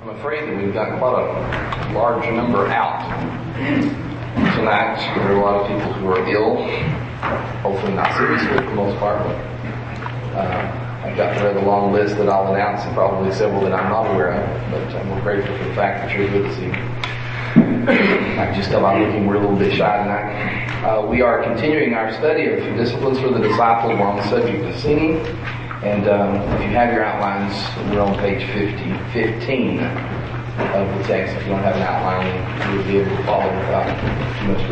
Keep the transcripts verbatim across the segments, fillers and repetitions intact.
I'm afraid that we've got quite a large number out tonight. There are a lot of people who are ill, hopefully not seriously for the most part, but uh, I've got a rather long list that I'll announce, and probably several that I'm not aware of, but um, we're grateful for the fact that you're with us evening. I can just tell I'm looking, we're a little bit shy tonight. Uh, we are continuing our study of disciplines for the disciple. We're on the subject of singing. And um, if you have your outlines, we're on page fifty, fifteen of the text. If you don't have an outline, you'll be able to follow without too much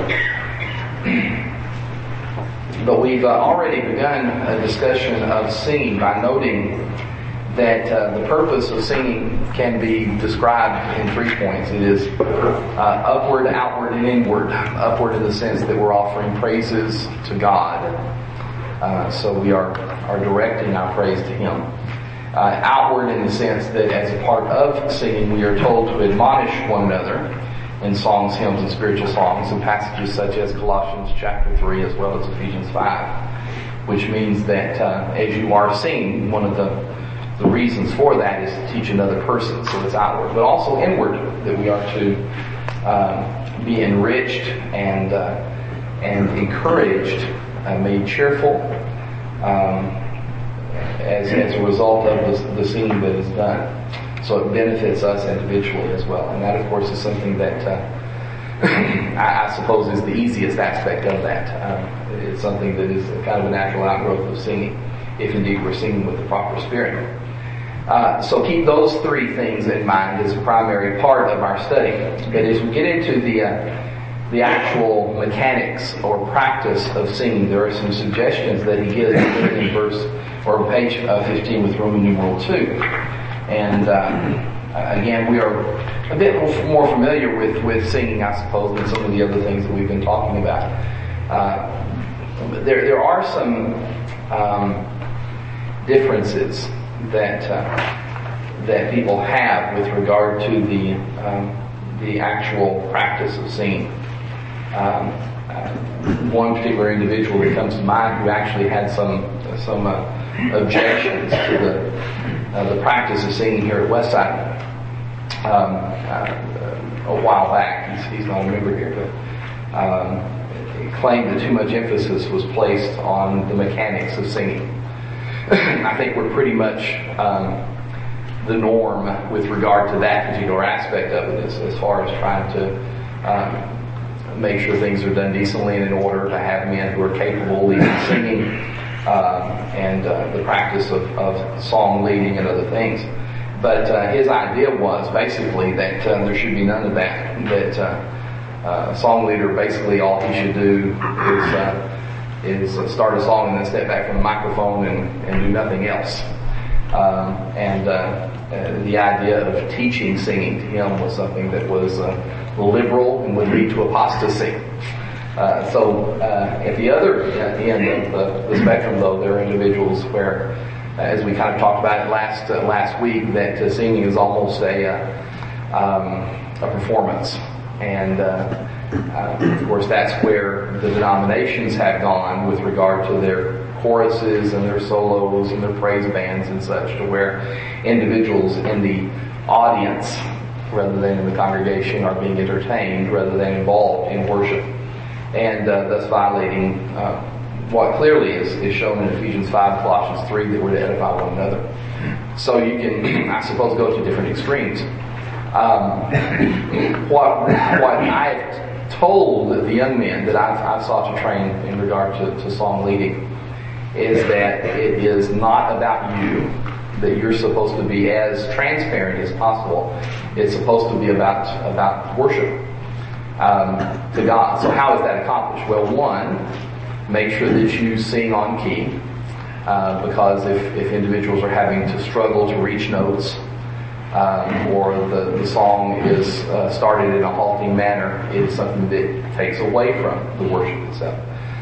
difficulty. But we've uh, already begun a discussion of singing by noting that uh, the purpose of singing can be described in three points. It is uh, upward, outward, and inward. Upward in the sense that we're offering praises to God. Uh, so we are, are directing our praise to Him. Uh, outward in the sense that as a part of singing, we are told to admonish one another in songs, hymns, and spiritual songs, in passages such as Colossians chapter three as well as Ephesians five, which means that uh, as you are singing, one of the, the reasons for that is to teach another person, so it's outward. But also inward, that we are to uh, be enriched and, uh, and encouraged, Uh, made cheerful um, as, as a result of the, the singing that is done. So it benefits us individually as well. And that, of course, is something that uh, I, I suppose is the easiest aspect of that. Um, it's something that is kind of a natural outgrowth of singing, if indeed we're singing with the proper spirit. Uh, so keep those three things in mind as a primary part of our study. But as we get into the uh, the actual mechanics or practice of singing, there are some suggestions that he gives in verse or page uh, fifteen with Roman numeral two. And um, again, we are a bit more familiar with, with singing, I suppose, than some of the other things that we've been talking about. Uh, there there are some um, differences that uh, that people have with regard to the um, the actual practice of singing. Um, uh, one particular individual that comes to mind who actually had some some uh, objections to the uh, the practice of singing here at Westside um, uh, a while back. He's, he's not a member here, but um, he claimed that too much emphasis was placed on the mechanics of singing. I think we're pretty much um, the norm with regard to that particular aspect of it, as, as far as trying to um, make sure things are done decently and in order, to have men who are capable of even singing uh, and uh, the practice of, of song leading and other things. But uh, his idea was basically that uh, there should be none of that. That uh, uh, a song leader, basically all he should do is uh, is start a song and then step back from the microphone and, and do nothing else. Um, and uh, uh, the idea of teaching singing to him was something that was uh, liberal and would lead to apostasy. Uh, so uh, at the other end of the, the spectrum, though, there are individuals where, uh, as we kind of talked about it last uh, last week, that uh, singing is almost a uh, um, a performance, and uh, uh, of course that's where the denominations have gone with regard to their choruses and their solos and their praise bands and such, to where individuals in the audience rather than in the congregation are being entertained rather than involved in worship, and uh, thus violating uh, what clearly is, is shown in Ephesians five, Colossians three, that we're to edify one another. So you can, I suppose, go to different extremes. Um, what what I've told the young men that I've, I've sought to train in regard to, to song leading is that it is not about you, that you're supposed to be as transparent as possible. It's supposed to be about about worship um, to God. So how is that accomplished? Well, one, make sure that you sing on key, uh, because if, if individuals are having to struggle to reach notes, um, or the, the song is uh, started in a halting manner, it is something that takes away from the worship itself.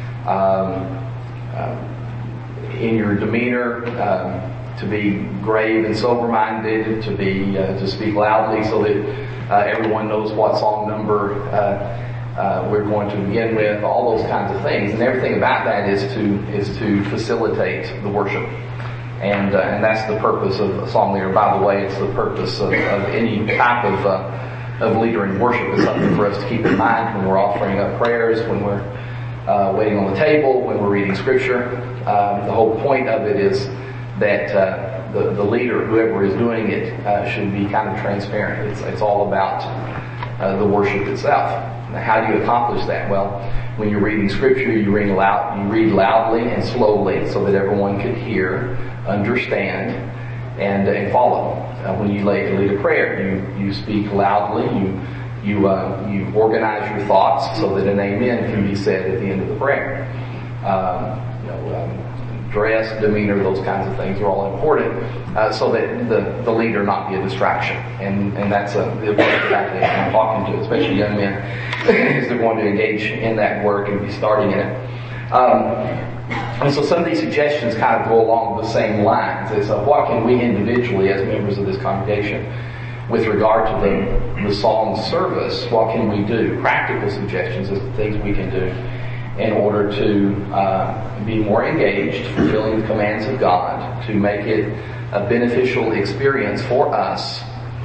Um, uh, in your demeanor, um, to be grave and sober-minded, to be uh, to speak loudly so that uh, everyone knows what song number uh, uh, we're going to begin with. All those kinds of things, and everything about that is to is to facilitate the worship. And, uh, and that's the purpose of a song leader. By the way, it's the purpose of, of any type of, uh, of leader in worship. It's something for us to keep in mind when we're offering up prayers, when we're uh, waiting on the table, when we're reading scripture. Um, the whole point of it is that uh, the, the leader, whoever is doing it, uh, should be kind of transparent. It's, it's all about uh, the worship itself. Now, how do you accomplish that? Well, when you're reading scripture, you read loud, you read loudly and slowly so that everyone can hear, understand, and, and follow. Uh, when you lead, lead a prayer, you, you speak loudly, you you uh, you organize your thoughts so that an amen can be said at the end of the prayer. Um, you know, um, dress, demeanor, those kinds of things are all important, uh, so that the, the leader not be a distraction. And and that's a, the approach that I'm talking to, especially young men, is they're going to engage in that work and be starting in it. Um, And so some of these suggestions kind of go along the same lines as uh, what can we individually, as members of this congregation, with regard to the, the song service, what can we do? Practical suggestions as to things we can do in order to uh, be more engaged, fulfilling the commands of God, to make it a beneficial experience for us,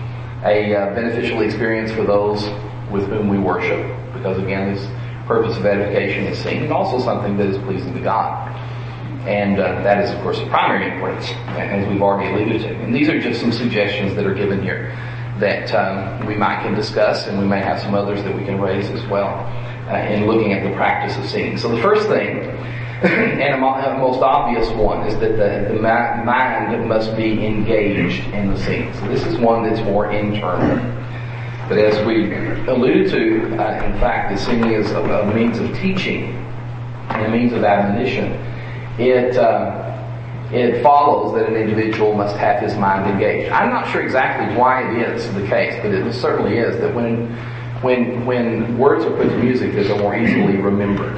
a uh, beneficial experience for those with whom we worship, because again, this purpose of edification is seen, and also something that is pleasing to God. And uh, that is, of course, of primary importance, as we've already alluded to. And these are just some suggestions that are given here that um, we might can discuss, and we may have some others that we can raise as well uh, in looking at the practice of singing. So the first thing, and a most obvious one, is that the, the mind must be engaged in the singing. So this is one that's more internal. But as we alluded to, uh, in fact, the singing is a, a means of teaching and a means of admonition. It uh, it follows that an individual must have his mind engaged. I'm not sure exactly why it is the case, but it certainly is that when when when words are put to music, that they're more easily remembered.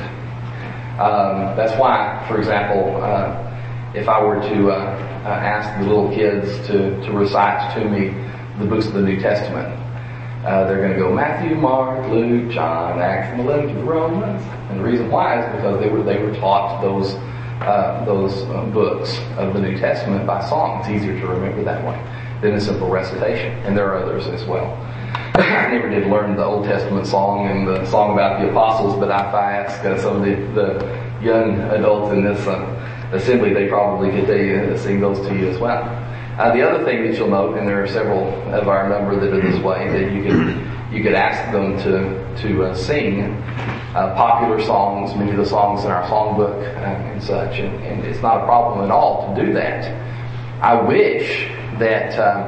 Um, that's why, for example, uh, if I were to uh, uh, ask the little kids to, to recite to me the books of the New Testament, Uh, they're going to go Matthew, Mark, Luke, John, Acts, and the letter to the Romans. And the reason why is because they were they were taught those uh, those uh, books of the New Testament by song. It's easier to remember that way than a simple recitation. And there are others as well. I never did learn the Old Testament song and the song about the apostles, but if I ask uh, some of the, the young adults in this uh, assembly, they probably could they, uh, sing those to you as well. Uh, the other thing that you'll note, and there are several of our number that are this way, that you could you could ask them to to uh, sing uh, popular songs, many of the songs in our songbook uh, and such, and, and it's not a problem at all to do that. I wish that um,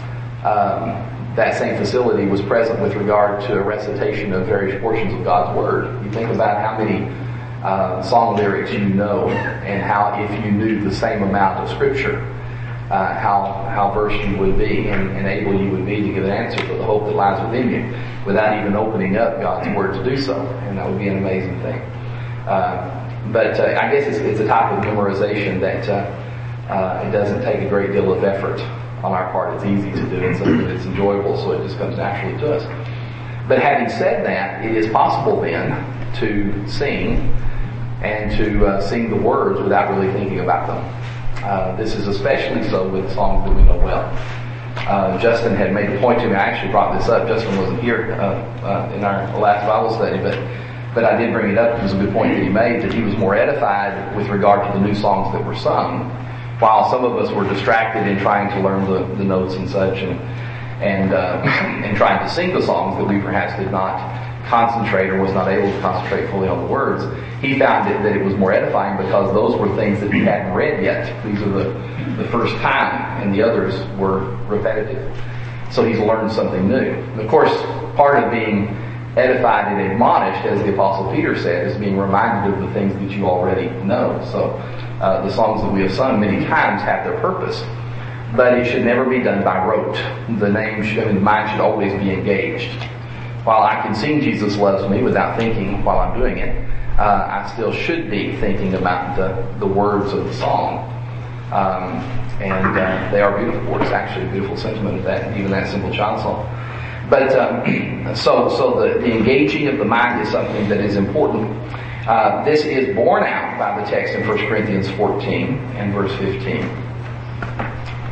um, that same facility was present with regard to a recitation of various portions of God's Word. You think about how many uh, song lyrics you know, and how if you knew the same amount of Scripture, Uh, how how versed you would be and, and able you would be to give an answer for the hope that lies within you without even opening up God's Word to do so. And that would be an amazing thing. Uh, but uh, I guess it's, it's a type of memorization that uh, uh, it doesn't take a great deal of effort on our part. It's easy to do and something that's enjoyable, so it just comes naturally to us. But having said that, it is possible then to sing and to uh, sing the words without really thinking about them. Uh, this is especially so with songs that we know well. Uh, Justin had made a point to me. I actually brought this up. Justin wasn't here uh, uh, in our last Bible study, but but I did bring it up. It was a good point that he made, that he was more edified with regard to the new songs that were sung, while some of us were distracted in trying to learn the, the notes and such, and and uh, and trying to sing the songs that we perhaps did not concentrate or was not able to concentrate fully on the words. He found it, that it was more edifying because those were things that he hadn't read yet. These are the, the first time, and the others were repetitive. So he's learned something new. And of course, part of being edified and admonished, as the Apostle Peter said, is being reminded of the things that you already know. So uh, the songs that we have sung many times have their purpose. But it should never be done by rote. The name should, I mean, the mind should always be engaged. While I can sing Jesus Loves Me without thinking while I'm doing it, uh, I still should be thinking about the, the words of the song. Um, and uh, they are beautiful words, actually, a beautiful sentiment of that, even that simple child song. But um, so so the, the engaging of the mind is something that is important. Uh, this is borne out by the text in First Corinthians fourteen and verse fifteen.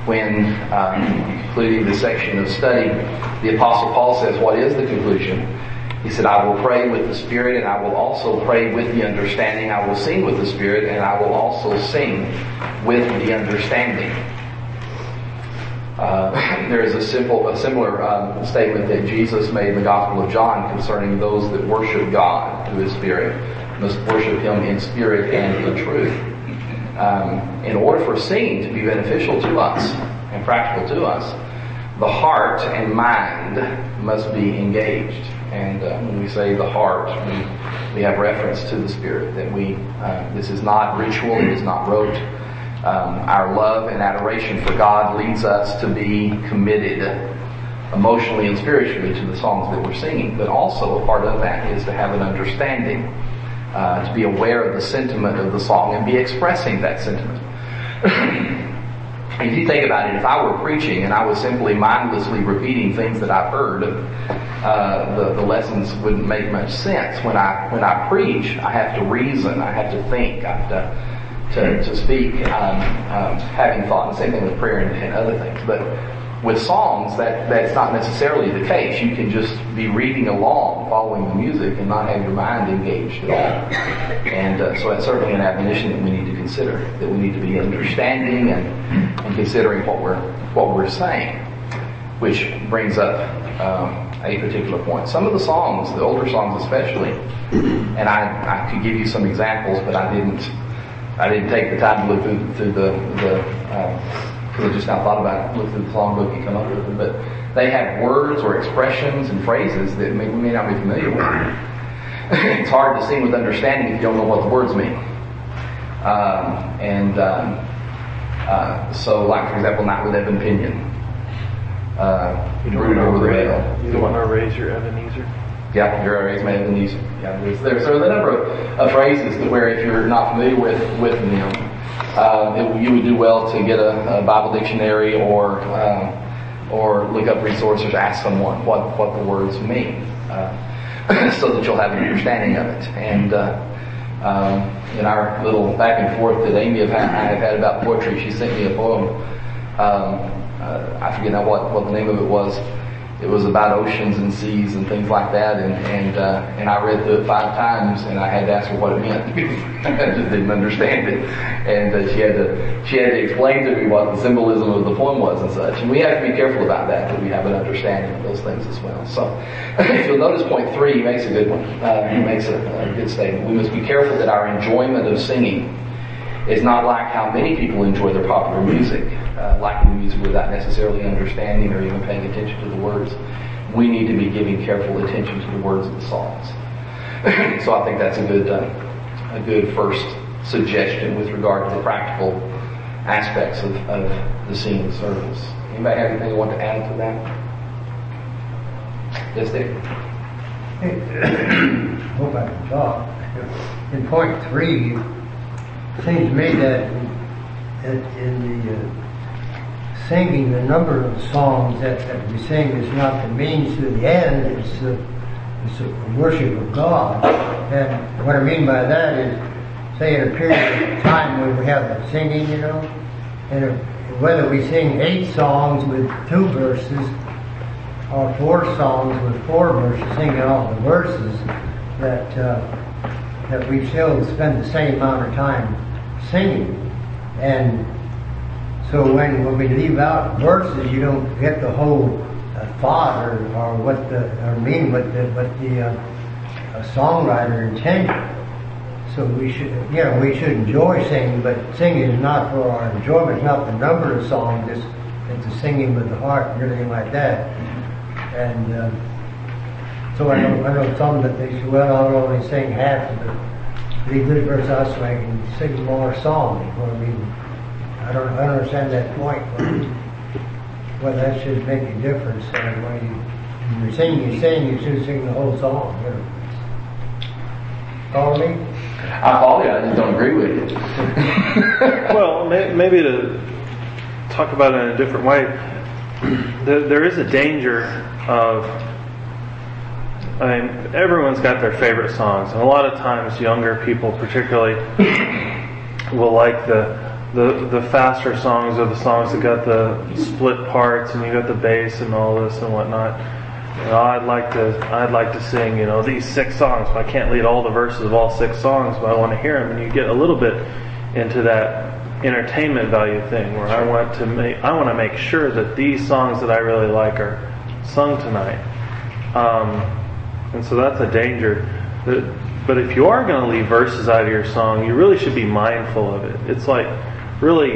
when um, concluding the section of study, the Apostle Paul says, what is the conclusion? He said, I will pray with the Spirit, and I will also pray with the understanding. I will sing with the Spirit, and I will also sing with the understanding. Uh, there is a simple, a similar um, statement that Jesus made in the Gospel of John concerning those that worship God, who is Spirit, must worship Him in spirit and in truth. Um, in order for singing to be beneficial to us and practical to us, the heart and mind must be engaged. And uh, when we say the heart, we, we have reference to the Spirit. That we, uh, this is not ritual, it is not rote. Um, our love and adoration for God leads us to be committed emotionally and spiritually to the songs that we're singing. But also a part of that is to have an understanding, uh, to be aware of the sentiment of the song and be expressing that sentiment. If you think about it, if I were preaching and I was simply mindlessly repeating things that I've heard, uh, the, the lessons wouldn't make much sense. When I when I preach, I have to reason, I have to think, I have to to, to speak, um, um, having thought. And same thing with prayer and, and other things. But with songs, that that's not necessarily the case. You can just be reading along, following the music, and not have your mind engaged at all. And uh, so that's certainly an admonition that we need to consider. That we need to be understanding and, and considering what we're what we're saying, which brings up um, a particular point. Some of the songs, the older songs especially, and I, I could give you some examples, but I didn't. I didn't take the time to look through, through the the. Uh, I just now thought about it, look through the songbook and come up with them, but they have words or expressions and phrases that may, we may not be familiar with. It's hard to sing with understanding if you don't know what the words mean. Um, and um, uh, so, like for example, "Night with Ebon Pinion," uh, you don't "Brood over the Veil." You don't want to raise your Ebenezer. Yeah, you're raise my Ebenezer. Yeah, there's there's, there's a number of, of phrases that where if you're not familiar with with them. Uh, it, you would do well to get a, a Bible dictionary or um, or look up resources, ask someone what, what the words mean, uh, so that you'll have an understanding of it. And uh, um, in our little back and forth that Amy have had, I have had about poetry, she sent me a poem. Um, uh, I forget now what, what the name of it was. It was about oceans and seas and things like that, and and uh, and I read through it five times, and I had to ask her what it meant. I just didn't understand it, and uh, she had to she had to explain to me what the symbolism of the poem was and such. And we have to be careful about that, that we have an understanding of those things as well. So, if you'll notice, point three, he makes a good one. Uh, he makes a, a good statement. We must be careful that our enjoyment of singing is not like how many people enjoy their popular music, uh, liking the music without necessarily understanding or even paying attention to the words. We need to be giving careful attention to the words of the songs. So I think that's a good, uh, a good first suggestion with regard to the practical aspects of, of the singing service. Anybody have anything you want to add to that? Yes, Dave? Hey, hope I can talk. In point three, it seems to me that in, in the uh, singing, the number of songs that, that we sing is not the means to the end, it's the, it's the worship of God. And what I mean by that is, say in a period of time when we have the singing, you know, and if, whether we sing eight songs with two verses, or four songs with four verses, singing all the verses, that uh, that we still spend the same amount of time singing. And so when, when we leave out verses, you don't get the whole uh, thought or, or what the or mean what the what the uh, songwriter intended. So we should, you know, we should enjoy singing, but singing is not for our enjoyment. It's not the number of songs. It's, it's the singing with the heart and everything like that. And uh, so I know I know some that they say, well, I'll only sing half of the the good verse out so I can sing more songs. Well, I mean, I don't, I don't understand that point. Well, that should make a difference. And when, you, when you're singing, you sing, you should sing the whole song. You know. Follow me? I follow you. I just don't agree with you. Well, may, maybe to talk about it in a different way, there, there is a danger of. I mean, everyone's got their favorite songs, and a lot of times younger people particularly will like the the the faster songs are the songs that got the split parts and you got the bass and all this and whatnot. You know, I'd like to I'd like to sing, you know, these six songs, but I can't lead all the verses of all six songs, but I want to hear them. And you get a little bit into that entertainment value thing where I want to make I want to make sure that these songs that I really like are sung tonight. Um, and so that's a danger. But if you are going to leave verses out of your song, you really should be mindful of it. It's like really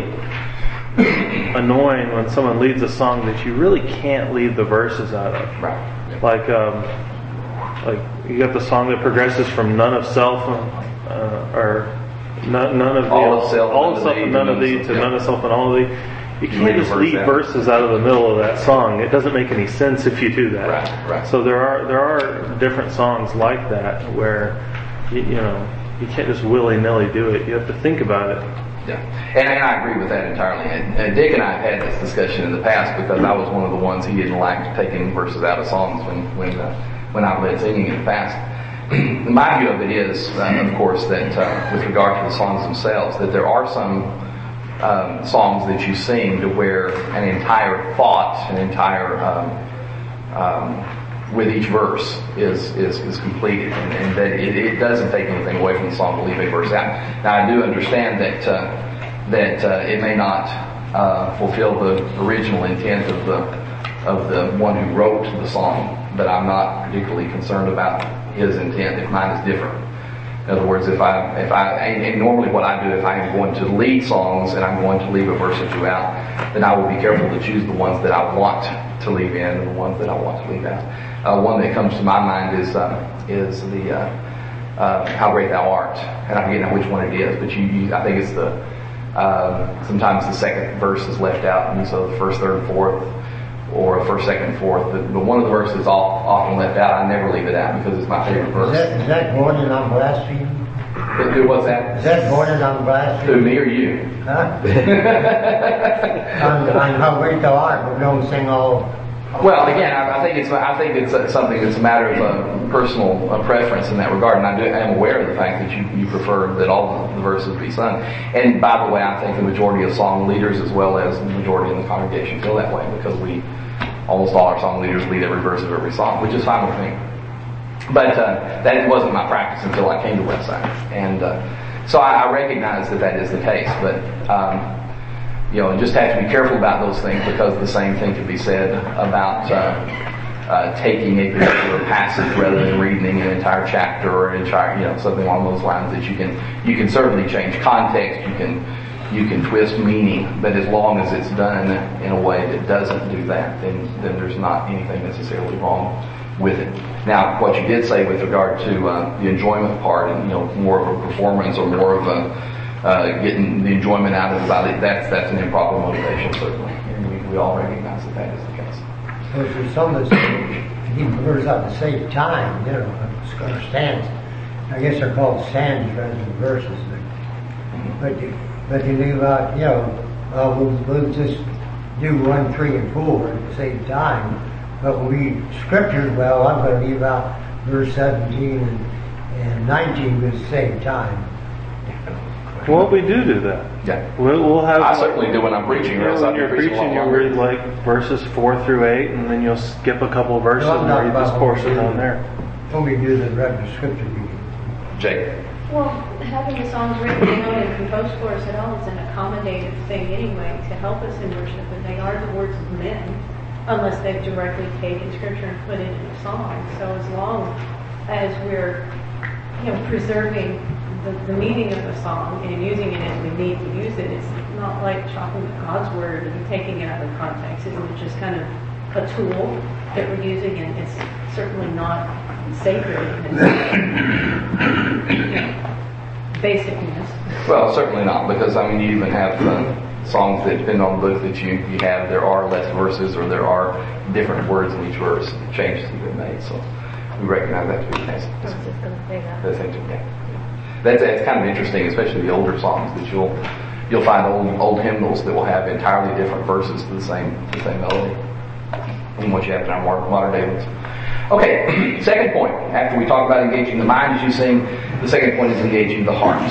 annoying when someone leads a song that you really can't leave the verses out of. Right. Like, um, like you got the song that progresses from none of self, uh, or none, none of the all of self, all of self, and none of thee to yeah. none of self and all of thee. You You can't leave just a verse leave out. verses out of the middle of that song. It doesn't make any sense if you do that. Right, right. So there are there are different songs like that where you, you know you can't just willy nilly do it. You have to think about it. Yeah, and, and I agree with that entirely. And, and Dick and I have had this discussion in the past because I was one of the ones he didn't like taking verses out of songs when when uh, when I've led singing in the past. My view of it is, uh, of course, that uh, with regard to the songs themselves, that there are some um, songs that you sing to where an entire thought, an entire um, um, with each verse is is, is completed, and, and that it, it doesn't take anything away from the song to leave a verse out. Now, I do understand that uh, that uh, it may not uh, fulfill the original intent of the of the one who wrote the song, but I'm not particularly concerned about his intent if mine is different. In other words, if I, if I, and, and normally what I do if I am going to lead songs and I'm going to leave a verse or two out, then I will be careful to choose the ones that I want to leave in and the ones that I want to leave out. Uh, one that comes to my mind is um, is the uh, uh, How Great Thou Art, and I forget now which one it is, but you, you I think it's the uh, sometimes the second verse is left out, and so the first, third, fourth, or first, second, fourth. But, but one of the verses is often left out. I never leave it out because it's my favorite verse. Is that, is that going in on blasphemy? Who was that? Is that going in on Who, blasphemy? me or you? Huh? on, on How Great Thou Art, but don't sing all. all Well, again, I, I think it's I think it's uh, something that's a matter of uh, personal uh, preference in that regard, and I, do, I am aware of the fact that you, you prefer that all the, the verses be sung. And by the way, I think the majority of song leaders, as well as the majority in the congregation, feel that way because we almost all our song leaders lead every verse of every song, which is fine with me. But uh, that wasn't my practice until I came to Westside, and uh, so I, I recognize that that is the case. But um, you know, you just have to be careful about those things because the same thing could be said about uh, uh, taking a particular passage rather than reading an entire chapter or an entire, you know, something along those lines. That you can you can certainly change context, you can you can twist meaning, but as long as it's done in a way that doesn't do that, then then there's not anything necessarily wrong with it. Now, what you did say with regard to uh, the enjoyment part, and you know, more of a performance or more of a uh, getting the enjoyment out of it, that's that's an improper motivation, certainly, and we, we all recognize that that is the case. So there's some that say, he prefers out to save time, you know, or stands. I guess they're called stands rather than verses. But, but you, but you leave out, you know, uh, we'll, we'll just do one, three, and four to save time. But when we read scriptures, well, I'm going to leave out verse seventeen and, and nineteen to save time. Well, we do do that. Yeah, We'll, we'll have. I certainly do when I'm preaching. You know, when you're preaching, you'll read like verses four through eight, and then you'll skip a couple of verses No, I'm and not read this about portion what we on do. there. When we do the regular scripture reading. Jake. Well, having the songs written down and composed for us at all is an accommodative thing anyway to help us in worship, and they are the words of men, unless they've directly taken scripture and put it in a song. So as long as we're, you know, preserving the, the meaning of the song and using it as we need to use it, it's not like chopping God's word and taking it out of context. It's just kind of a tool that we're using, and it's certainly not sacred in its, you know, basicness. Well, certainly not, because I mean, you even have uh, songs that depend on the book that you, you have. There are less verses, or there are different words in each verse. Changes have been made, so we recognize that to be the case. I was just going to say that. That's interesting. Yeah. That's it's kind of interesting, especially the older songs that you'll you'll find old old hymnals that will have entirely different verses to the same the same melody than what you have in our more modern day ones. Okay, second point. After we talk about engaging the mind as you sing, the second point is engaging the heart.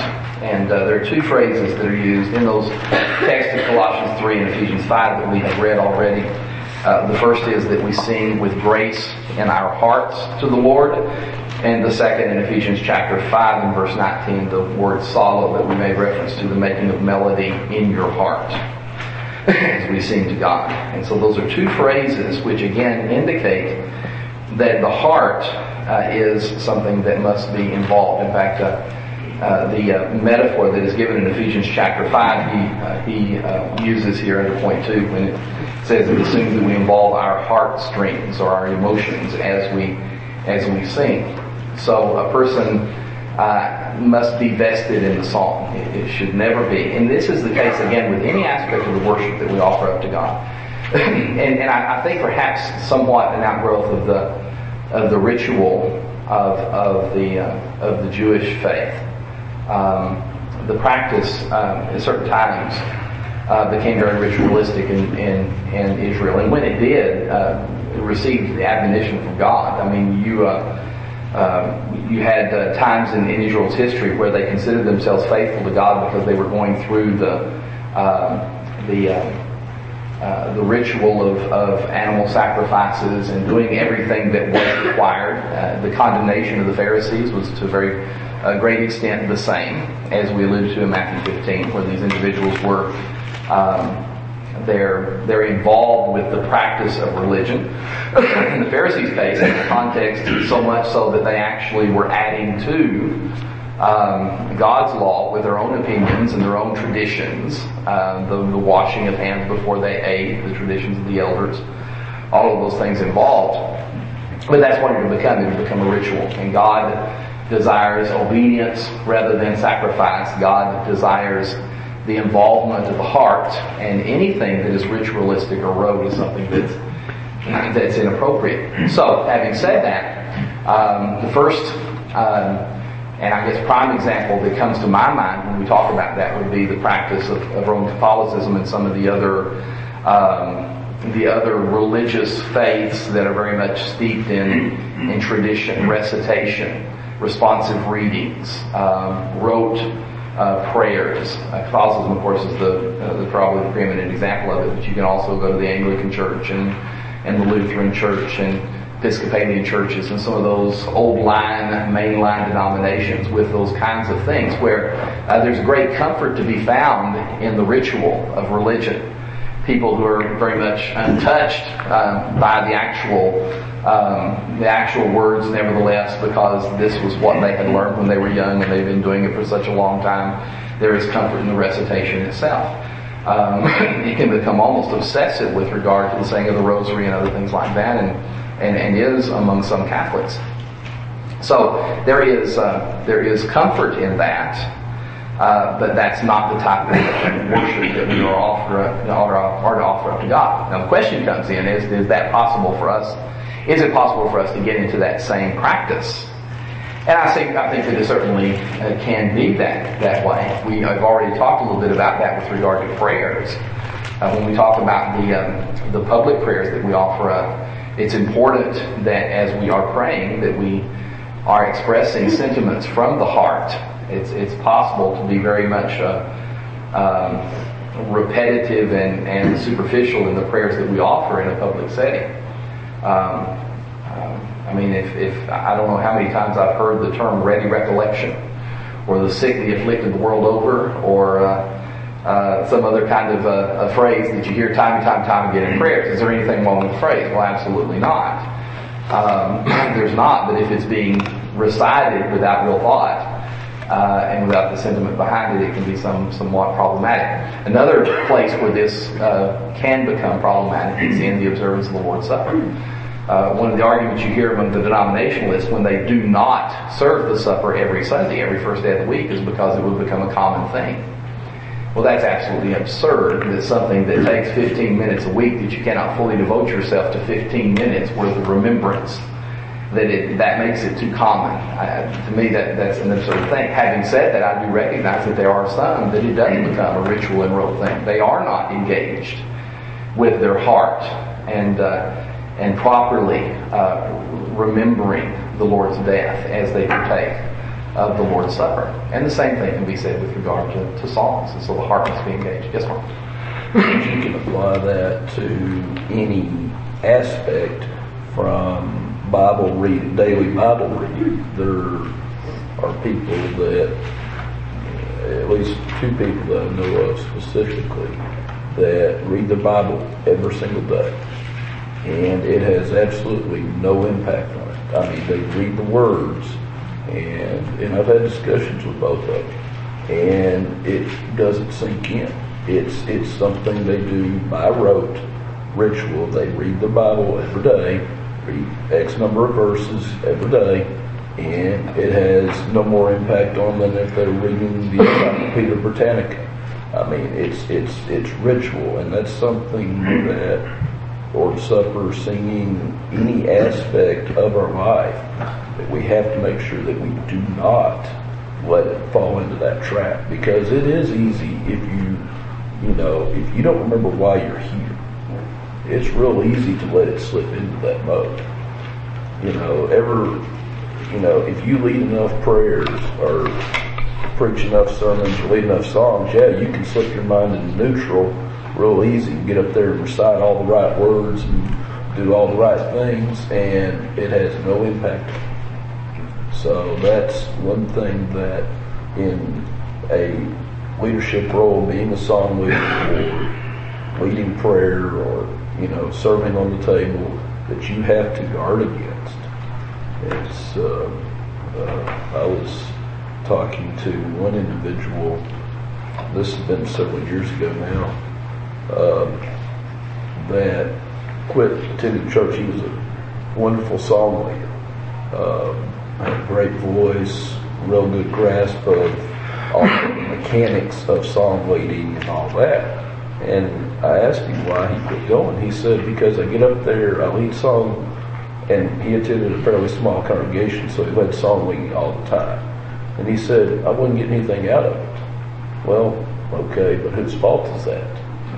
And uh, there are two phrases that are used in those texts of Colossians three and Ephesians five that we have read already. Uh, the first is that we sing with grace in our hearts to the Lord. And the second in Ephesians chapter five and verse nineteen, the word solo that we made reference to, the making of melody in your heart as we sing to God. And so those are two phrases which again indicate that the heart uh, is something that must be involved. In fact, uh, uh, the uh, metaphor that is given in Ephesians chapter five, he, uh, he uh, uses here under point two when it says it assumes that we involve our heart strings or our emotions as we as we sing. So a person uh, must be vested in the song. It, it should never be. And this is the case again with any aspect of the worship that we offer up to God. and and I, I think perhaps somewhat an outgrowth of the of the ritual of of the uh, of the Jewish faith. Um, the practice um, at certain times uh, became very ritualistic in, in in Israel, and when it did, uh, it received the admonition from God. I mean, you. Uh, Uh, you had uh, times in, in Israel's history where they considered themselves faithful to God because they were going through the uh, the uh, uh, the ritual of, of animal sacrifices and doing everything that was required. Uh, the condemnation of the Pharisees was to a very uh, great extent the same, as we alluded to in Matthew fifteen, where these individuals were um, They're they're involved with the practice of religion. In the Pharisees' case, in the context, so much so that they actually were adding to um, God's law with their own opinions and their own traditions, uh, the, the washing of hands before they ate, the traditions of the elders, all of those things involved. But that's what it would become. It would become a ritual. And God desires obedience rather than sacrifice. God desires the involvement of the heart, and anything that is ritualistic or rote is something that's that's inappropriate. So, having said that, um, the first um, and I guess prime example that comes to my mind when we talk about that would be the practice of, of Roman Catholicism and some of the other um, the other religious faiths that are very much steeped in in tradition, recitation, responsive readings, um, rote Uh, prayers. Uh, Catholicism, of course, is the, uh, the probably the preeminent example of it, but you can also go to the Anglican Church and, and the Lutheran Church and Episcopalian churches and some of those old line, mainline denominations with those kinds of things where uh, there's great comfort to be found in the ritual of religion. People who are very much untouched um, by the actual um, the actual words, nevertheless, because this was what they had learned when they were young and they've been doing it for such a long time. There is comfort in the recitation itself. Um, it can become almost obsessive with regard to the saying of the rosary and other things like that, and and, and is among some Catholics. So there is uh, there is comfort in that. Uh, but that's not the type of worship that we are, offer, are, are to offer up to God. Now the question comes in, is, is that possible for us? Is it possible for us to get into that same practice? And I think I think that it certainly uh, can be that, that way. We have already talked a little bit about that with regard to prayers. Uh, when we talk about the, um, the public prayers that we offer up, it's important that as we are praying that we are expressing sentiments from the heart. It's it's possible to be very much uh, um, repetitive and, and superficial in the prayers that we offer in a public setting. Um, um, I mean, if, if I don't know how many times I've heard the term ready recollection, or the sick, the afflicted, the world over, or uh, uh, some other kind of uh, a phrase that you hear time and time and time again in prayers. Is there anything wrong with the phrase? Well, absolutely not. Um, there's not, but if it's being recited without real thought, Uh, and without the sentiment behind it, it can be some somewhat problematic. Another place where this uh, can become problematic is in the observance of the Lord's Supper. Uh, one of the arguments you hear among the denominationalists when they do not serve the supper every Sunday, every first day of the week, is because it would become a common thing. Well, that's absolutely absurd. That something that takes fifteen minutes a week, that you cannot fully devote yourself to fifteen minutes worth of remembrance, that it that makes it too common. Uh, to me, that that's an absurd thing. Having said that, I do recognize that there are some that it does become a ritual and rote thing. They are not engaged with their heart and uh, and properly uh, remembering the Lord's death as they partake of the Lord's Supper. And the same thing can be said with regard to, to songs. And so the heart must be engaged. Yes, Mark? You can apply that to any aspect from Bible reading, daily Bible reading. There are people that, at least two people that I know of specifically, that read the Bible every single day. And it has absolutely no impact on it. I mean, they read the words, and, and I've had discussions with both of them, and it doesn't sink in. It's it's something they do by rote, ritual. They read the Bible every day, read X number of verses every day, and it has no more impact on them than if they're reading the Encyclopedia Britannica. I mean, it's it's it's ritual, and that's something that Lord's Supper, singing, any aspect of our life, that we have to make sure that we do not let it fall into that trap, because it is easy if you, you know, if you don't remember why you're here, it's real easy to let it slip into that mode. You know, ever, you know, if you lead enough prayers or preach enough sermons or lead enough songs, yeah, you can slip your mind into neutral real easy and get up there and recite all the right words and do all the right things, and it has no impact. So that's one thing that in a leadership role, being a song leader or leading prayer or, you know, serving on the table, that you have to guard against. It's, uh, uh, I was talking to one individual, this has been several years ago now, uh, that quit attending church. He was a wonderful song leader, uh, had a great voice, real good grasp of all the mechanics of song leading and all that. And I asked him why he quit going. He said, because I get up there, I lead song, and he attended a fairly small congregation, so he led song leading all the time. And he said, I wouldn't get anything out of it. Well, okay, but whose fault is that?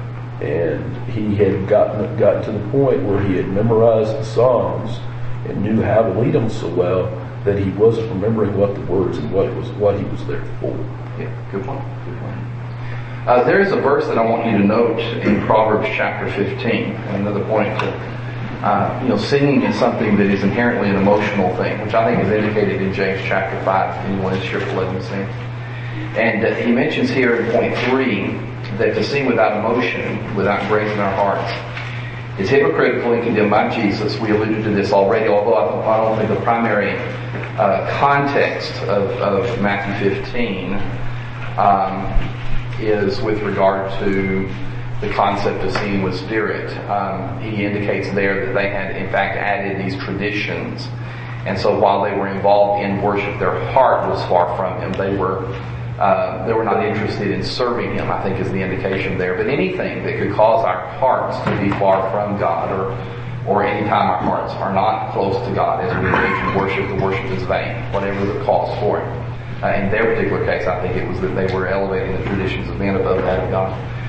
And he had gotten gotten to the point where he had memorized the songs and knew how to lead them so well that he wasn't remembering what the words and what it was what he was there for. Yeah, good point. Good point. Uh, there is a verse that I want you to note in Proverbs chapter fifteen. Another point to, uh, you know, singing is something that is inherently an emotional thing, which I think is indicated in James chapter five. If anyone is cheerful, let them sing. And uh, he mentions here in point three that to sing without emotion, without grace in our hearts, is hypocritical and condemned by Jesus. We alluded to this already, although I don't, I don't think the primary uh, context of, of Matthew fifteen um, is with regard to the concept of singing with spirit. Um, he indicates there that they had in fact added these traditions, and so while they were involved in worship, their heart was far from Him. They were Uh, they were not interested in serving Him, I think is the indication there. But anything that could cause our hearts to be far from God, or or any time our hearts are not close to God as we engage in worship, the worship is vain, whatever the cause for it. Uh, in their particular case, I think it was that they were elevating the traditions of men above that of God.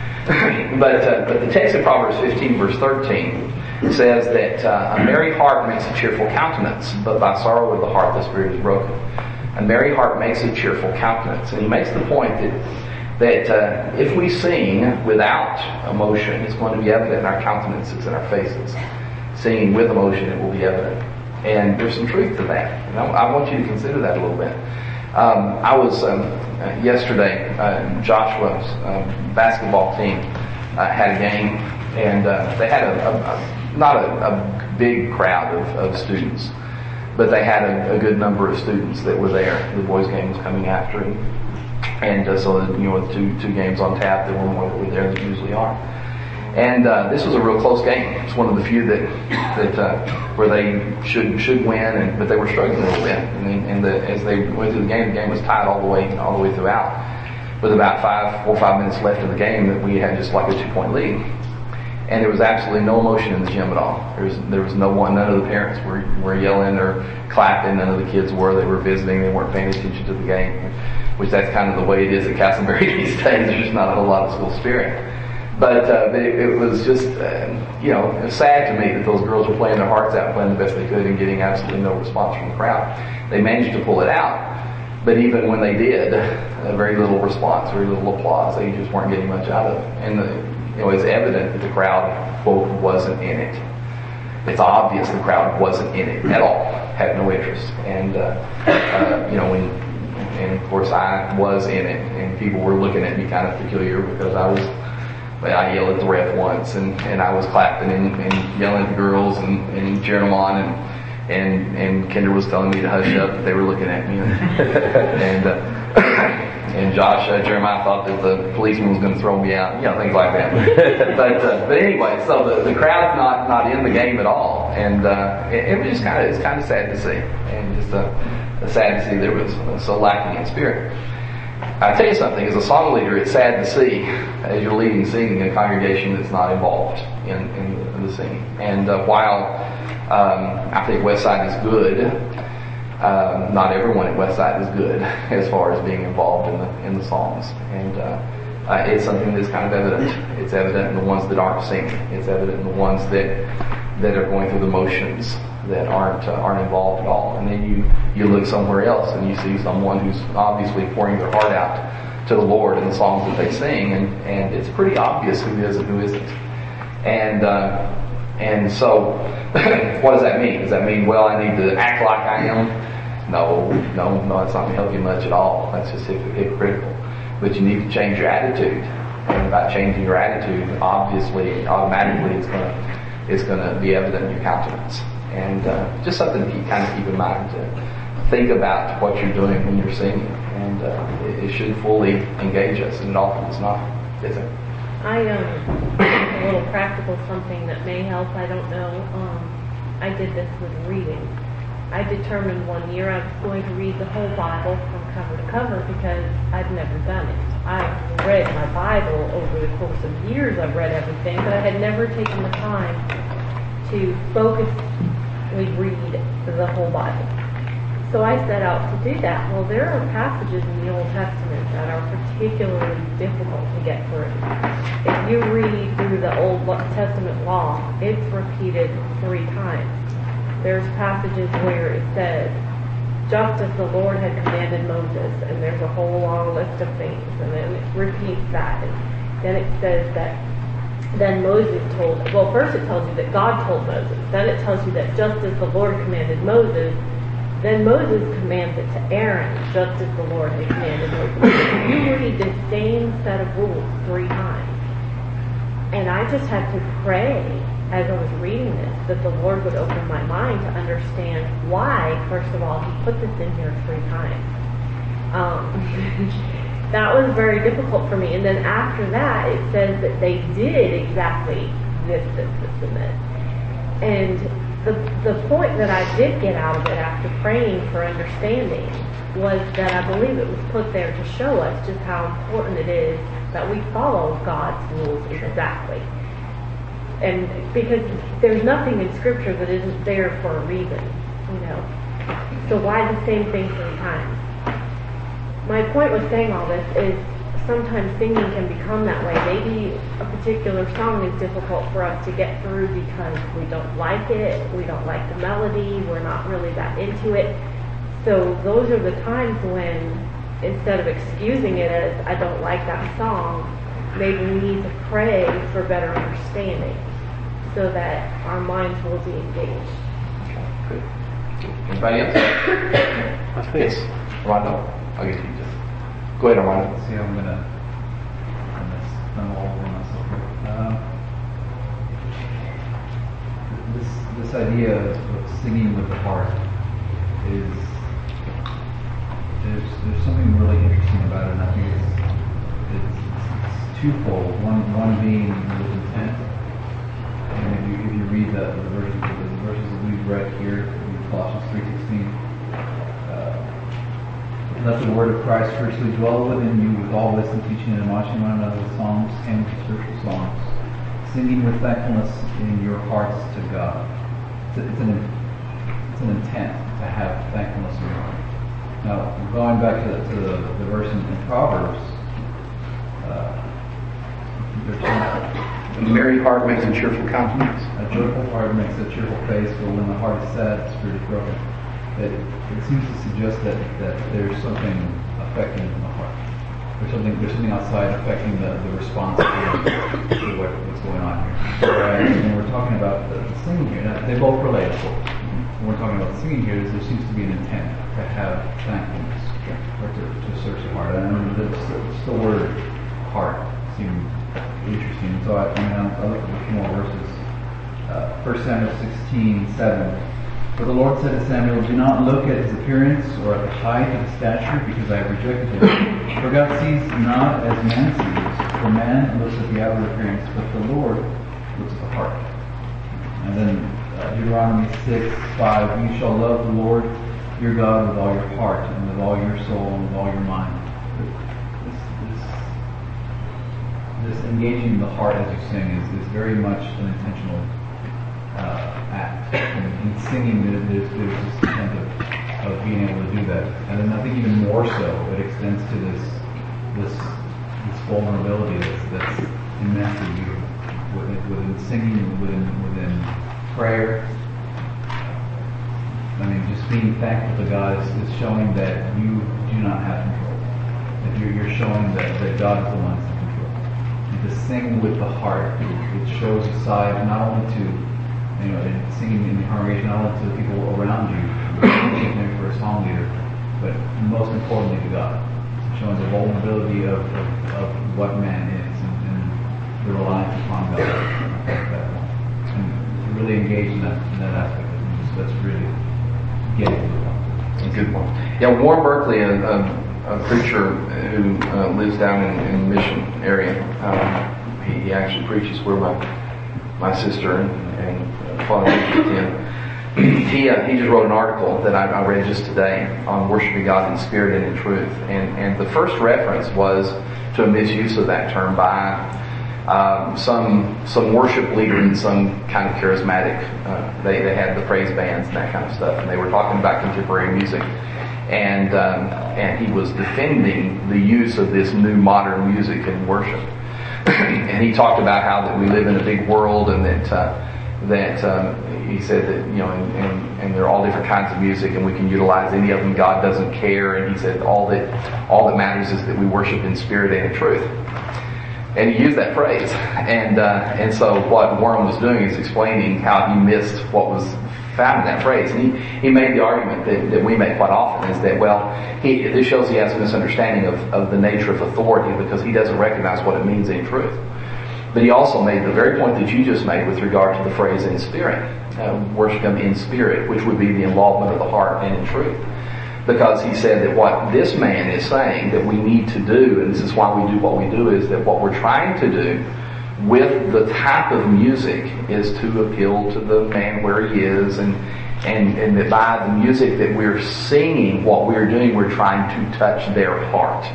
but uh, but the text of Proverbs fifteen, verse thirteen, says that uh, a merry heart makes a cheerful countenance, but by sorrow of the heart the spirit is broken. A merry heart makes a cheerful countenance. And he makes the point that that uh, if we sing without emotion, it's going to be evident in our countenances and our faces. Singing with emotion, it will be evident. And there's some truth to that. And I, I want you to consider that a little bit. Um, I was, um, uh, yesterday, uh, Joshua's um, basketball team uh, had a game, and uh, they had a, a, a not a, a big crowd of, of students. But they had a, a good number of students that were there. The boys' game was coming after, and, and uh, so you know, with two two games on tap, there were more that were there than usually are. And uh, this was a real close game. It's one of the few that that uh, where they should should win, and but they were struggling a little bit. And, and the, as they went through the game, the game was tied all the way all the way throughout. With about five four or five minutes left of the game, that we had just like a two point lead. And there was absolutely no emotion in the gym at all. There was there was no one, none of the parents were were yelling or clapping. None of the kids were. They were visiting. They weren't paying attention to the game, which that's kind of the way it is at Castleberry these days. There's just not a whole lot of school spirit. But, uh, but it, it was just, uh, you know, it was sad to me that those girls were playing their hearts out, playing the best they could, and getting absolutely no response from the crowd. They managed to pull it out. but even when they did, uh, very little response, very little applause. They just weren't getting much out of it. And the, you know, it's evident that the crowd, quote, wasn't in it. It's obvious the crowd wasn't in it at all, had no interest. And, uh, uh, you know, when, and of course I was in it, and people were looking at me kind of peculiar because I was, well, I yelled at the ref once, and, and I was clapping and, and yelling at the girls and, and cheering them on, and, and, and Kendra was telling me to hush up, but they were looking at me. And, and, uh, and Josh, uh, Jeremiah thought that the policeman was going to throw me out, you know, things like that. but, uh, but anyway, so the, the crowd's not, not in the game at all. And, uh, it, it was just kind of, it's kind of sad to see. And just, uh, sad to see there was so lacking in spirit. I tell you something, as a song leader, it's sad to see as you're leading singing a congregation that's not involved in, in, the, in the singing. And uh, while um, I think Westside is good, um, not everyone at Westside is good as far as being involved in the in the songs. And uh, uh, it's something that's kind of evident. It's evident in the ones that aren't singing. It's evident in the ones that that are going through the motions, that aren't uh, aren't involved at all. And then you you look somewhere else and you see someone who's obviously pouring their heart out to the Lord in the songs that they sing, and, and it's pretty obvious who is and who isn't. And uh, and so what does that mean? Does that mean, well, I need to act like I am? No, no, no, that's not going to help you much at all. That's just hypocritical. But you need to change your attitude. And by changing your attitude, obviously, automatically, it's going to it's going to be evident in your countenance. And uh, just something to keep, kind of keep in mind, to think about what you're doing when you're singing. And uh, it, it should fully engage us, and it often does not, is it? I, um, a little practical something that may help, I don't know. Um, I did this with reading. I determined one year I was going to read the whole Bible from cover to cover because I'd never done it. I've read my Bible over the course of years. I've read everything, but I had never taken the time to focusedly read the whole Bible. So I set out to do that. Well, there are passages in the Old Testament that are particularly difficult to get through. If you read through the Old Testament law, it's repeated three times. There's passages where it says, just as the Lord had commanded Moses, and there's a whole long list of things, and then it repeats that. And then it says that then Moses told, well, first it tells you that God told Moses. Then it tells you that just as the Lord commanded Moses, then Moses commands it to Aaron, just as the Lord had commanded Moses. You read the same set of rules three times. And I just had to pray as I was reading this, that the Lord would open my mind to understand why, first of all, He put this in here three times. Um, that was very difficult for me. And then after that, it says that they did exactly this, this, this, and this. And the the point that I did get out of it after praying for understanding was that I believe it was put there to show us just how important it is that we follow God's rules exactly. And because there's nothing in Scripture that isn't there for a reason, you know. So why the same thing three times? My point with saying all this is sometimes singing can become that way. Maybe a particular song is difficult for us to get through because we don't like it, we don't like the melody, we're not really that into it. So those are the times when, instead of excusing it as, I don't like that song, maybe we need to pray for better understanding so that our minds will be engaged. Good. Anybody else? I think Yes. Rondo. I'll get to you. Just go ahead, Rondo. See, I'm gonna I'm gonna stumble over myself here. Um, this this idea of singing with the heart is there's there's something really interesting about it, and I think it's it's, it's twofold. One one being with intent, and if you if you read the, the verses the verses that we've read here, in Colossians three sixteen. Let the word of Christ richly dwell within you with all wisdom, teaching and admonishing one another with psalms and spiritual songs, singing with thankfulness in your hearts to God. It's, a, it's, an, it's an intent to have thankfulness in your heart. Now, going back to the, to the, the verse in, in Proverbs, uh, A merry heart makes a cheerful countenance. a joyful heart makes a cheerful face, but when the heart is sad, the spirit is broken. it, it seems to suggest that, that there's something affecting the heart. There's something there's something outside affecting the, the response to, to what, what's going on here. Whereas when we're talking about the, the singing here, now, they both relate, of course. When we're talking about the singing here, there seems to be an intent to have thankfulness or to, to search the heart. And the, the, the word heart seemed interesting. So I, I mean, I'll look at a few more verses. Uh, First Samuel sixteen seven. For the Lord said to Samuel, do not look at his appearance or at the height of his stature, because I have rejected him. For God sees not as man sees, for man looks at the outward appearance, but the Lord looks at the heart. And then uh, Deuteronomy six five, you shall love the Lord your God with all your heart, and with all your soul, and with all your mind. This, this, this engaging the heart as you sing is, is very much an intentional Uh, act. And in singing, there's, there's this intent of, of being able to do that. And then I think even more so, it extends to this this this vulnerability that's, that's immensely beautiful. Within, within singing, within within prayer. I mean, just being thankful to God is, is showing that you do not have control. That you're, you're showing that, that God is the one that's in control. And to sing with the heart, it, it shows a side not only to you know, and singing in the congregation, not only to the people around you, maybe for a song leader, but most importantly to God. Showing the vulnerability of, of, of what man is and, and the reliance upon God. And really engage in that, in that aspect. That's really getting to the point. A good one. Yeah, Warren Berkeley, a, a, a preacher who uh, lives down in, in the Mission area, um, he, he actually preaches where my my sister and, and father attend. He uh, he just wrote an article that I, I read just today on worshiping God in spirit and in truth, and and the first reference was to a misuse of that term by um, some some worship leader in some kind of charismatic. Uh, they they had the praise bands and that kind of stuff, and they were talking about contemporary music, and um, and he was defending the use of this new modern music in worship. And he talked about how that we live in a big world, and that uh, that um, he said that you know, and, and, and there are all different kinds of music, and we can utilize any of them. God doesn't care, and he said all that all that matters is that we worship in spirit and in truth. And he used that phrase, and uh, and so what Warren was doing is explaining how he missed what was found in that phrase. And he, he made the argument that, that we make quite often is that, well, he, this shows he has a misunderstanding of, of the nature of authority because he doesn't recognize what it means in truth. But he also made the very point that you just made with regard to the phrase in spirit, uh, worship him in spirit, which would be the involvement of the heart and in truth. Because he said that what this man is saying that we need to do, and this is why we do what we do, is that what we're trying to do with the type of music is to appeal to the man where he is, and and, and that by the music that we're singing, what we're doing, we're trying to touch their heart.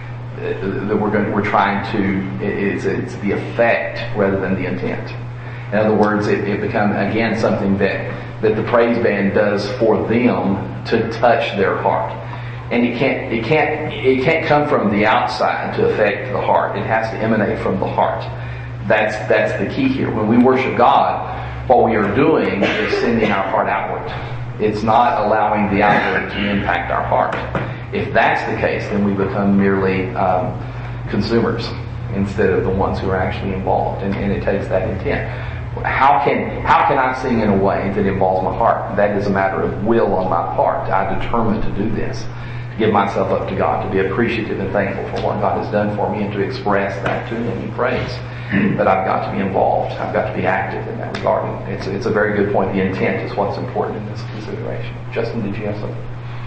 That we're going, we're trying to, it's it's the effect rather than the intent. In other words, it, it becomes again something that that the praise band does for them to touch their heart. And it can't it can't it can't come from the outside to affect the heart. It has to emanate from the heart. That's that's the key here. When we worship God, what we are doing is sending our heart outward. It's not allowing the outward to impact our heart. If that's the case, then we become merely um, consumers instead of the ones who are actually involved. And, and it takes that intent. How can how can I sing in a way that involves my heart? That is a matter of will on my part. I determine to do this, to give myself up to God, to be appreciative and thankful for what God has done for me, and to express that to Him in praise. But I've got to be involved. I've got to be active in that regard. And it's it's a very good point. The intent is what's important in this consideration. Justin, did you have something?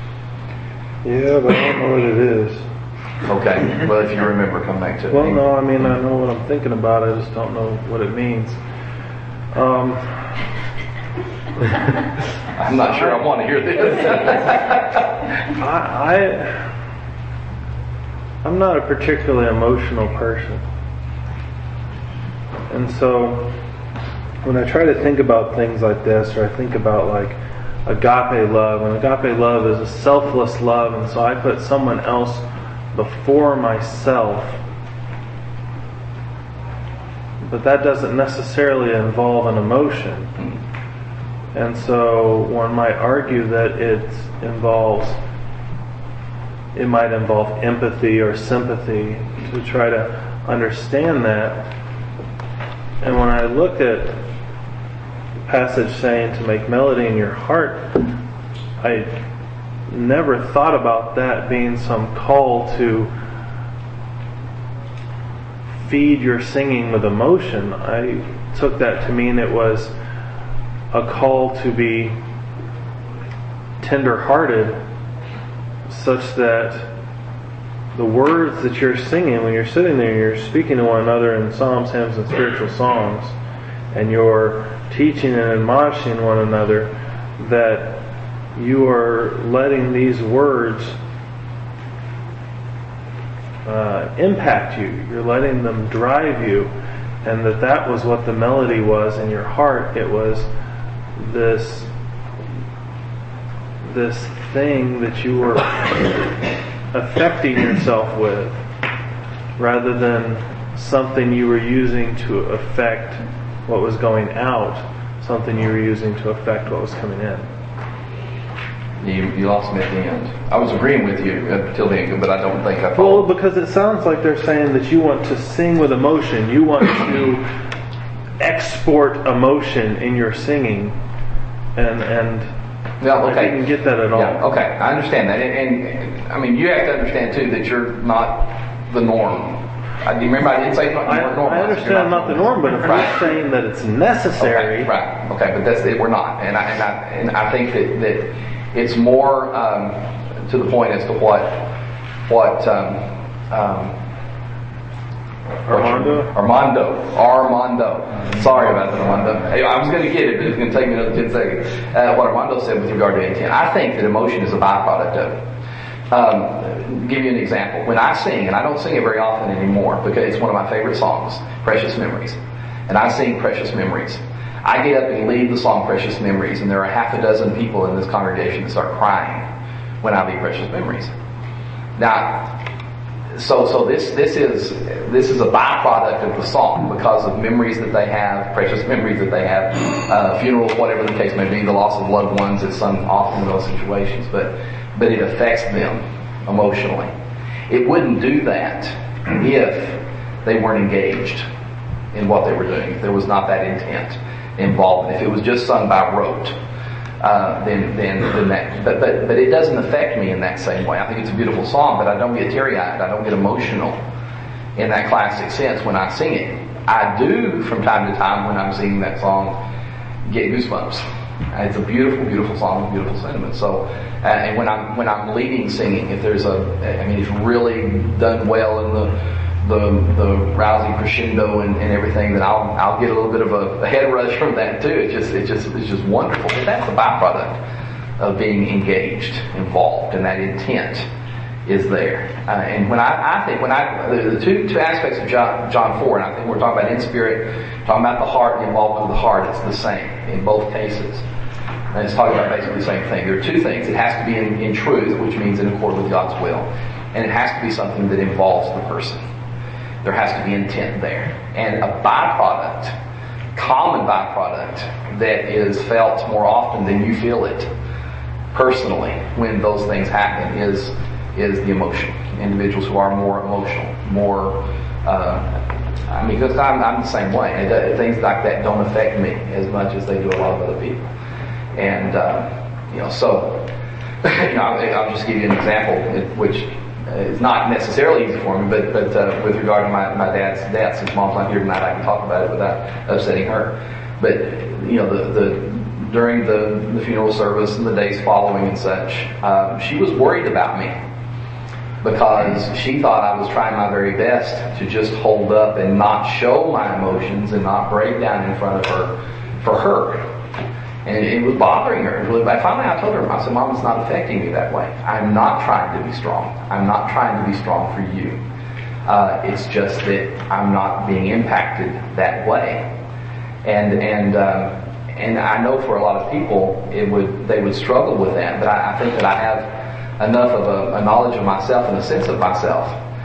Yeah, but I don't know what it is. Okay. Well, if you remember, come back to it. Well, no, I mean, I know what I'm thinking about. I just don't know what it means. Um, I'm not sure I want to hear this. I, I, I'm not a particularly emotional person. And so, when I try to think about things like this, or I think about like agape love, and agape love is a selfless love, and so I put someone else before myself. But that doesn't necessarily involve an emotion. And so one might argue that it involves, it might involve empathy or sympathy to try to understand that. And when I look at the passage saying to make melody in your heart, I never thought about that being some call to feed your singing with emotion. I took that to mean it was a call to be tender-hearted, such that the words that you're singing, when you're sitting there, you're speaking to one another in psalms, hymns, and spiritual songs, and you're teaching and admonishing one another, that you are letting these words uh, impact you. You're letting them drive you, and that that was what the melody was in your heart. It was this this thing that you were affecting yourself with, rather than something you were using to affect what was going out, something you were using to affect what was coming in. You, you lost me at the end. I was agreeing with you until the end, but I don't think I Well, followed. because it sounds like they're saying that you want to sing with emotion. You want to export emotion in your singing, and and Yeah, okay. I didn't get that at all. Yeah, okay, I understand that, and, and I mean, you have to understand too that you're not the norm. I, do you remember I didn't say not, I, you weren't normal. I understand I'm not the norm, but if Right. you're saying that it's necessary, Okay, right? Okay, but that's it. We're not, and I and I, and I think that, that it's more um, to the point as to what what um, um, Armando? Armando. Armando. Sorry about that, Armando. Hey, I was going to get it, but it's going to take me another ten seconds. Uh, what Armando said with regard to intent. I think that emotion is a byproduct of it. Um, give you an example. When I sing, and I don't sing it very often anymore because it's one of my favorite songs, Precious Memories. And I sing Precious Memories. I get up and lead the song Precious Memories, and there are half a dozen people in this congregation that start crying when I lead Precious Memories. Now, So, so this this is this is a byproduct of the song because of memories that they have, precious memories that they have, uh, funerals, whatever the case may be, the loss of loved ones is some often in those situations, but but it affects them emotionally. It wouldn't do that if they weren't engaged in what they were doing. If there was not that intent involved, if it was just sung by rote. Uh, then, then, then that, but, but, but it doesn't affect me in that same way. I think it's a beautiful song, but I don't get teary-eyed. I don't get emotional in that classic sense when I sing it. I do, from time to time, when I'm singing that song, get goosebumps. Uh, it's a beautiful, beautiful song with beautiful sentiment. So, uh, and when I'm when I'm leading singing, if there's a, I mean, it's really done well in the the the rousing crescendo and, and everything, then I'll I'll get a little bit of a, a head rush from that too. It's just it's just it's just wonderful. But that's a byproduct of being engaged, involved, and that intent is there. Uh, and when I, I think when I the, the two two aspects of John John four, and I think we're talking about in spirit, talking about the heart, the involvement of the heart. It's the same in both cases. And it's talking about basically the same thing. There are two things. It has to be in, in truth, which means in accord with God's will, and it has to be something that involves the person. There has to be intent there. And a byproduct, common byproduct, that is felt more often than you feel it personally when those things happen is is the emotion. Individuals who are more emotional, more, uh, I mean, because I'm, I'm the same way. And uh, things like that don't affect me as much as they do a lot of other people. And, uh, you know, so, you know, I'll, I'll just give you an example, which it's not necessarily easy for me, but but uh, with regard to my, my dad's death, since Mom's not here tonight, I can talk about it without upsetting her. But you know, the, the during the, the funeral service and the days following and such, uh, she was worried about me because she thought I was trying my very best to just hold up and not show my emotions and not break down in front of her for her. And it was bothering her. Really bad. Finally, I told her, I said, Mom, it's not affecting me that way. I'm not trying to be strong. I'm not trying to be strong for you. Uh, it's just that I'm not being impacted that way. And and um, and I know for a lot of people, it would they would struggle with that. But I, I think that I have enough of a, a knowledge of myself and a sense of myself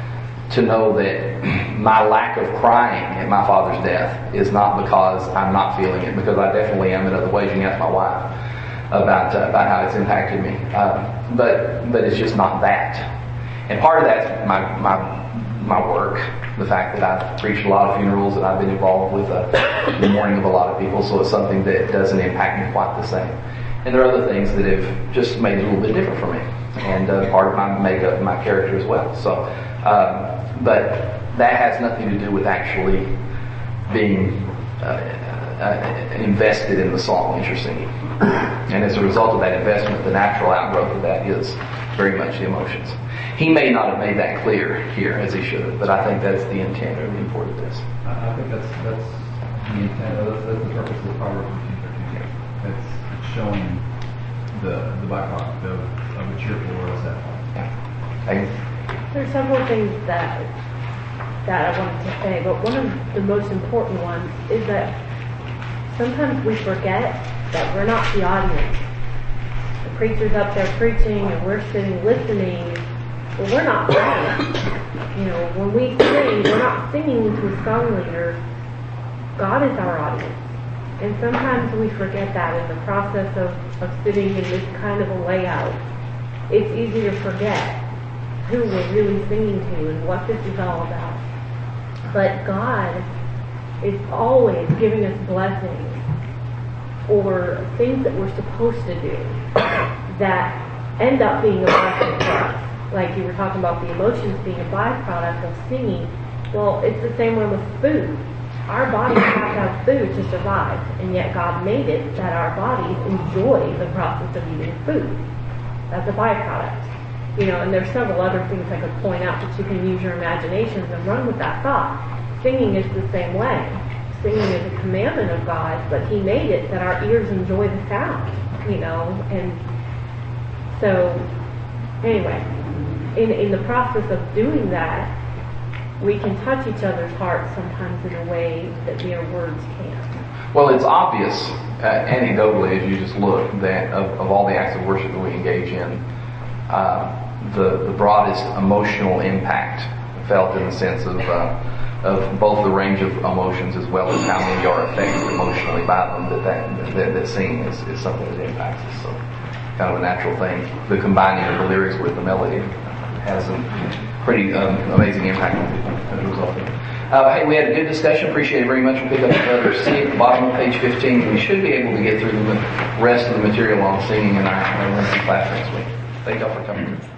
to know that my lack of crying at my father's death is not because I'm not feeling it, because I definitely am in other ways. You can ask my wife about uh, about how it's impacted me, um, but but it's just not that. And part of that's my my my work, the fact that I've preached a lot of funerals, that I've been involved with uh, the mourning of a lot of people, so it's something that doesn't impact me quite the same. And there are other things that have just made it a little bit different for me, and uh, part of my makeup, my character as well. So, um, but that has nothing to do with actually being uh, uh, invested in the song that you're singing. And as a result of that investment, the natural outgrowth of that is very much the emotions. He may not have made that clear here as he should have, but I think that's the intent or the import of this. I I think that's that's the intent. That's, that's the purpose of Proverbs fifteen thirteen. It's, it's showing the the byproduct of, of a cheerful or a sad one. Yeah. I, There's several things that that I wanted to say, but one of the most important ones is that sometimes we forget that we're not the audience. The preacher's up there preaching and we're sitting listening. Well, we're not the audience. You know, when we sing, we're not singing to a song leader. God is our audience. And sometimes we forget that in the process of, of sitting in this kind of a layout. It's easy to forget who we're really singing to and what this is all about. But God is always giving us blessings or things that we're supposed to do that end up being a blessing for us. Like you were talking about the emotions being a byproduct of singing. Well, it's the same way with food. Our bodies have to have food to survive, and yet God made it that our bodies enjoy the process of eating food. That's a byproduct. You know, and there's several other things I could point out that you can use your imaginations and run with that thought. Singing is the same way. Singing is a commandment of God, but He made it that our ears enjoy the sound, you know, and so, anyway, in, in the process of doing that, we can touch each other's hearts sometimes in a way that mere words can't. well, it's obvious, uh, anecdotally, as you just look, that of, of all the acts of worship that we engage in, uh, the, the broadest emotional impact felt in the sense of uh, of both the range of emotions as well as how many are affected emotionally by them, that that, that, that singing is, is something that impacts us. So kind of a natural thing. The combining of the lyrics with the melody has a pretty um, amazing impact on people as a result of it. Uh, hey, we had a good discussion. Appreciate it very much. We'll pick up another C at the bottom of page fifteen. We should be able to get through the rest of the material on singing in our, our Wednesday class next week. Thank y'all for coming.